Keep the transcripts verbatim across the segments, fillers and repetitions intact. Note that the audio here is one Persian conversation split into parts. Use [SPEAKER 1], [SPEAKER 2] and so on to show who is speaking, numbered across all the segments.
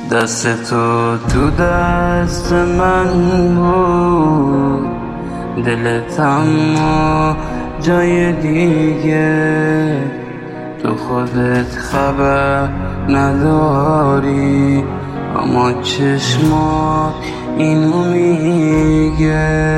[SPEAKER 1] دست تو تو دست من بود، دلت اما جای دیگه. تو خودت خبر نداری اما چشمات اینو میگه.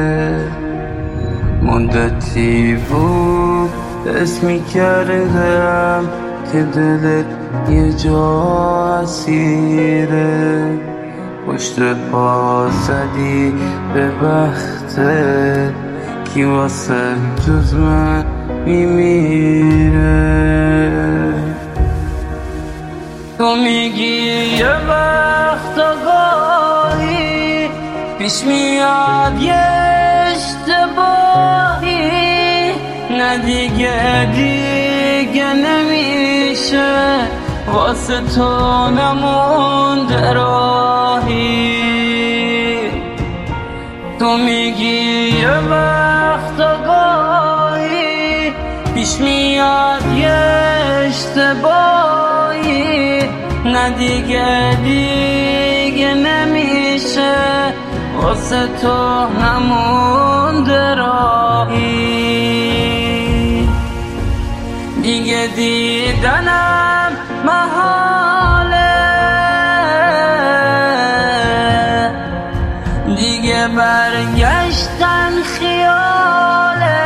[SPEAKER 1] مدتی بود اسمی کردم که دلت یه جا اسیره. پشت پا زدی به بختت کی واسه جز من میمیره. تو میگی یه وقت آگاهی پیش میاد یه اشتباهی، نه دیگه دیگه نمیشه واسه تو نمونده راهی. تو میگی یه وقت آگاهی پیش میاد یه اشتباهی، نه دیگه دیگه نمیشه واسه تو نمونده راهی. دیگه دیدنم محاله، دیگه برگشتن خیاله.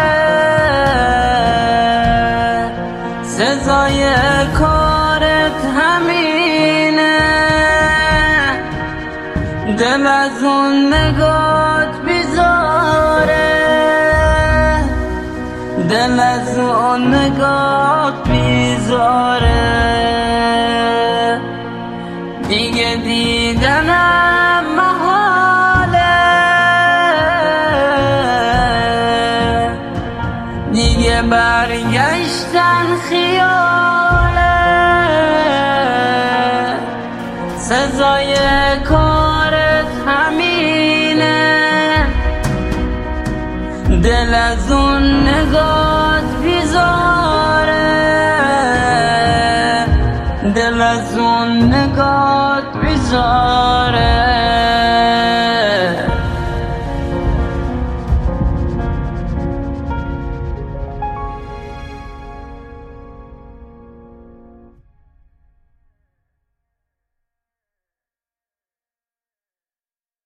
[SPEAKER 1] سزای کارت همینه، دل از اون نگات بیزاره، دل از اون نگات بیزاره. دیگه دیدنم محاله، دیگه برگشتن خیاله. سزای